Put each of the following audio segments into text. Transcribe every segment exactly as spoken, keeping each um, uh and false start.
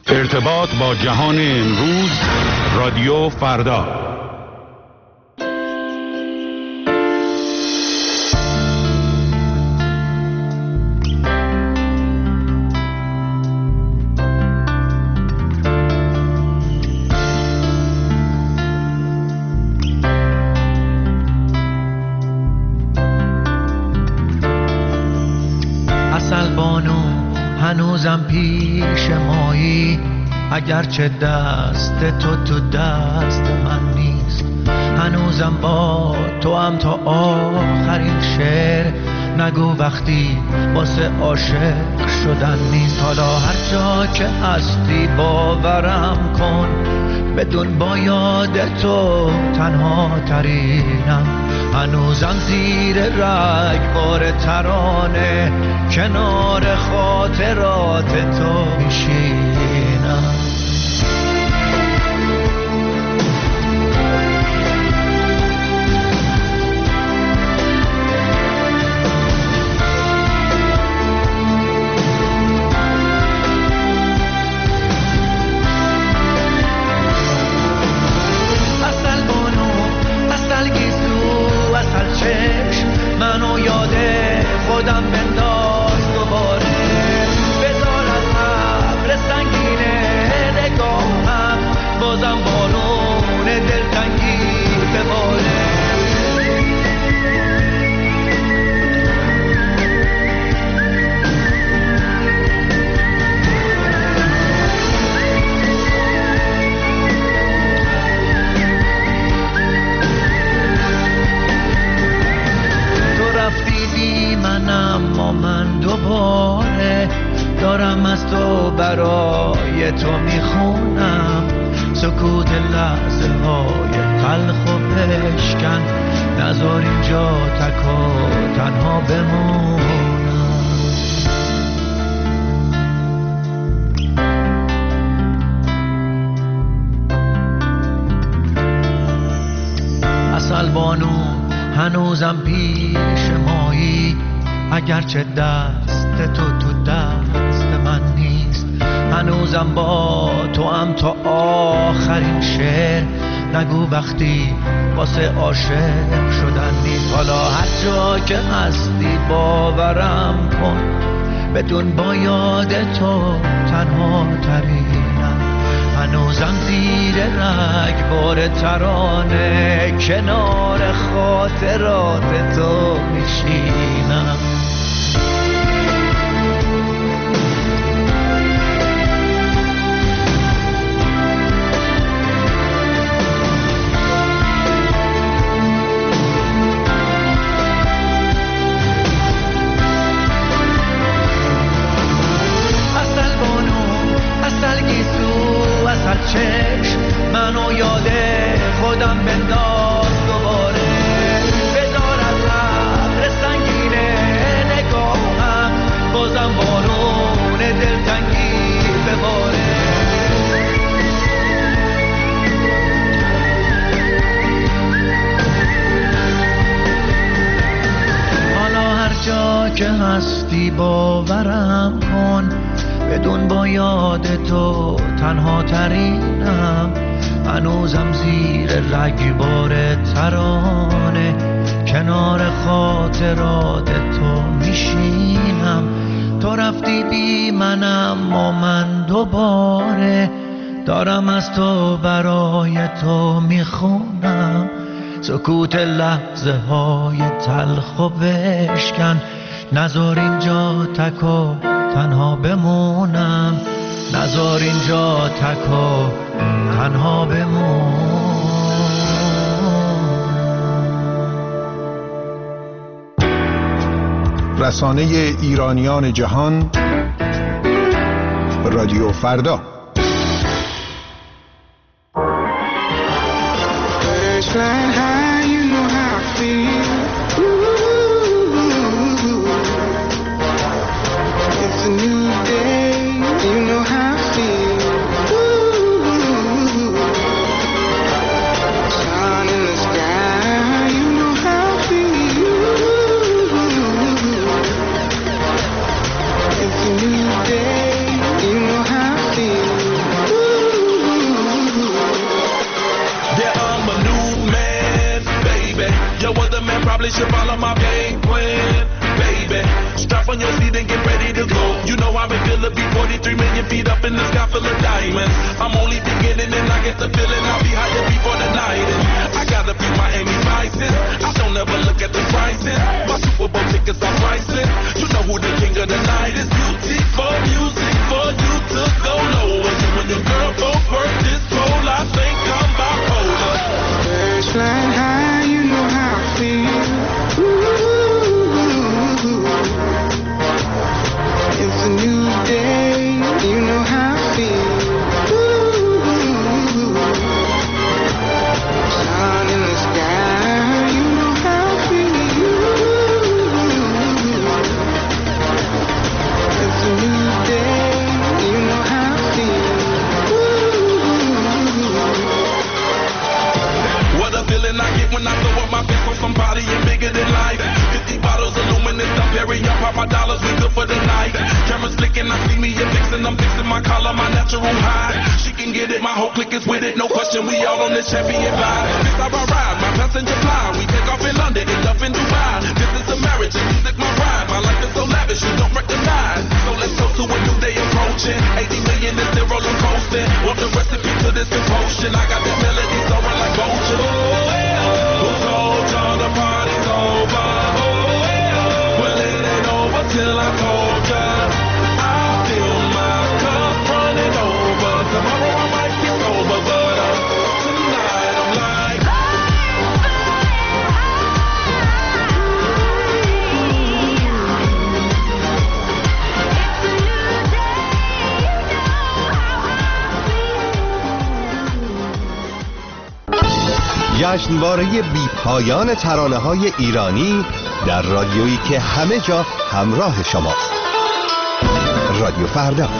ارتباط با جهان امروز، رادیو فردا. اصل بانو هنوزم پیش مایی، اگرچه دست تو تو دست من نیست. هنوزم با تو هم تا آخرین شعر. نگو وقتی واسه عاشق شدن نیست. حالا هر جا که هستی باورم کن، بدون با یاد تو تنها ترینم. هنوزم زیر رگبار ترانه، کنار خاطرات تو میشینم. منو یاد خودم بنداز دوباره. بذار از ابر سنگینه نگاهم، بازم بارون دلتنگی بباره. اما من دوباره دارم از تو برای تو میخونم. سکوت لحظه های تلخ و بشکن، نذار اینجا تک و تنها بمونم. اصل بانو هنوزم پیش مایی، اگرچه دست تو تو دست من نیست. هنوزم با تو هم تا آخرین شعر. نگو وقتی واسه عاشق شدن نیست. حالا هر جا که هستی باورم کن، بدون با یاد تو تنها ترینم. هنوزم زیر رگبار ترانه، کنار خاطرات تو میشینم. چشم منو یاد خودم بنداز دوباره. بذار از ابر سنگینه نگاهم، بازم بارون دلتنگی بباره. حالا هر جا که هستی باورم کن، بدون با یاد تو تنها ترینم. هنوزم زیر رگبار ترانه، کنار خاطرات تو میشینم. تو رفتی بی منم و من دوباره دارم از تو برای تو میخونم. سکوت لحظه های تلخ و بشکن، نذار اینجا تک و تنها بمونم. نذار اینجا تک و تنها بمونم. رسانه ایرانیان جهان، رادیو فردا. It's a new day, you know how I feel. should follow my game plan, baby. Strap on your seat and get ready to go. You know I've been feeling be forty-three million feet up in the sky full of diamonds. I'm only beginning and I get the feeling I'll be higher before the night is. I got a few Miami Vices. I don't ever look at the prices. My Super Bowl tickets are priceless. You know who the king of the night is. Beauty for music for you to go low. You and your girl both work this pole. I think I'm bipolar. Birds flying high, you know how I feel. Ooh, it's a new day, you know how I feel. Ooh, sun in the sky, you know how I feel. It's a new day, you know how I feel. What a feeling I get when I throw up my fist for somebody and bigger than life. Fifty bottles of luminous, I'm Perry, I pop my dollars, we good for the night. Cameras flicking, I see me and fixing, I'm fixing my collar, my natural high. She can get it, my whole clique is with it, no question, we all on this champion vibe. This how I ride, my passenger fly, we take off in London, end up in Dubai. This is a marriage, and music my ride, my life is so lavish, you don't recognize. So let's go to a new day approaching, eighty million is still rolling coasting. Want the recipe to this devotion, I got that melody soaring like vulture. Oh, yeah. Who told y'all the party's over? Oh, yeah. Well, it ain't over till I told ya. I'll fill my cup running over. Tomorrow I might get sober, but uh, tonight I'm like جشنواره بی پایان ترانه‌های ایرانی در رادیویی که همه جا همراه شماست. رادیو فردا.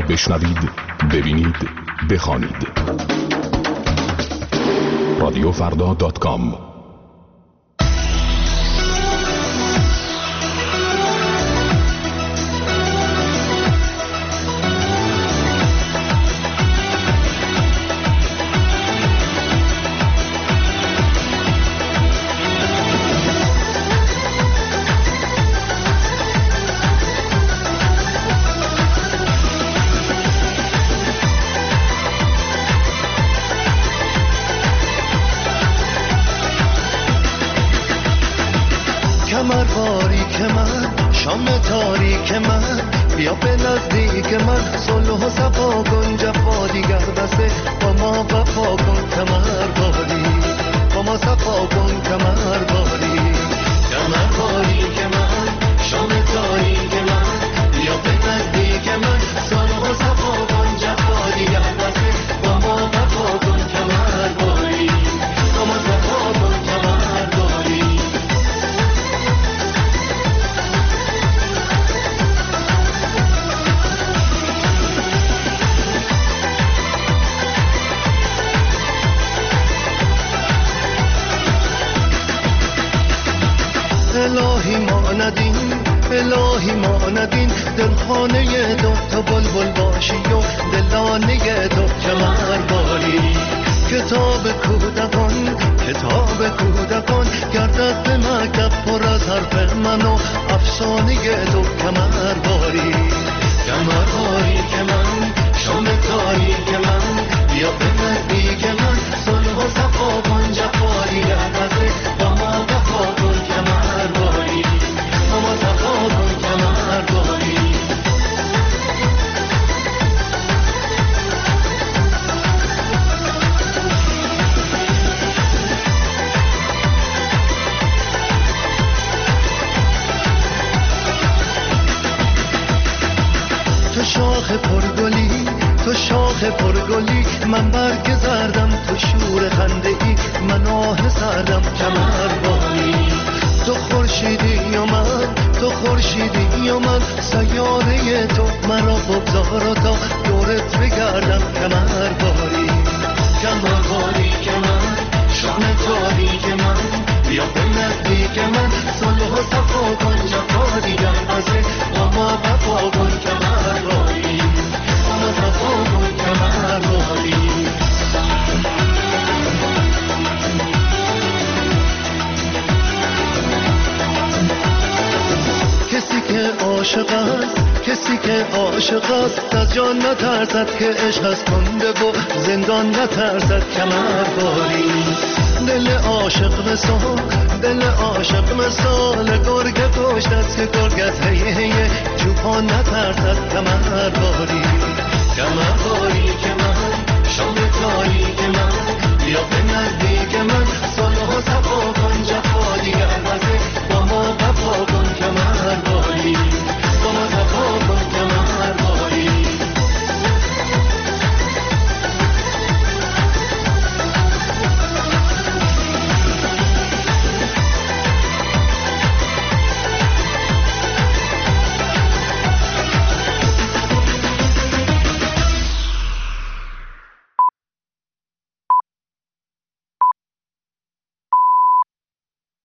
بشنوید، ببینید، بخوانید. رادیو فردا دات کام. کمر باریک من، شام تاریک من، بیا به نزدیک من، صلح و صفا کن، جفا دیگر بسه، با ما وفا کن. کمر باری با ما صفا کن، کمر باری. کمر باریک من، شام تاریک من، بیا به نزدیک من، صلح و صفا کن، جفا دیگر بسه، با ما وفا کن. کمر باری با ما صفا کن، کمر باری. الهی ما ندین، الهی ما ندین، دلخانه دو تا بلبل باشی و دلانه دو. کمر باری کتاب کودکان، کتاب کودکان، گردد به مکتب پر از حرف من و افسانه دو. کمر باری کمر باری که من، شام تاریک من، بیا به نزدیک من، صلح و صفا کن، جفا دیگر بسه، با ما وفا کن. کمر باری با ما صفا کن، کمر باری. تو شاخ پرگلی، تو شاخ پرگلی، من برگ زردم، تو شور خنده ای، من آه سردم. کمر باری تو خورشیدی و من، تو خورشیدی و من، سیاره تو مرا بگذار و تا دورت بگردم. کمر باری کمر باری که من، شام تاریک من، بیا به نزدیک من، صلح و صفا کن، جفا دیگر بسه، با ما وفا کن. کمر باری با ما صفا کن، کمر باری. کسی که عاشق است، کسی که عاشق است، از جان نترسد که عشق از کنده و زندان نترسد. کمر باری دل عاشق مثال، دل عاشق مثال، گرگ پشت است که گرگ از هیه هیه چوپان نترسد. کمر باری کمر باری که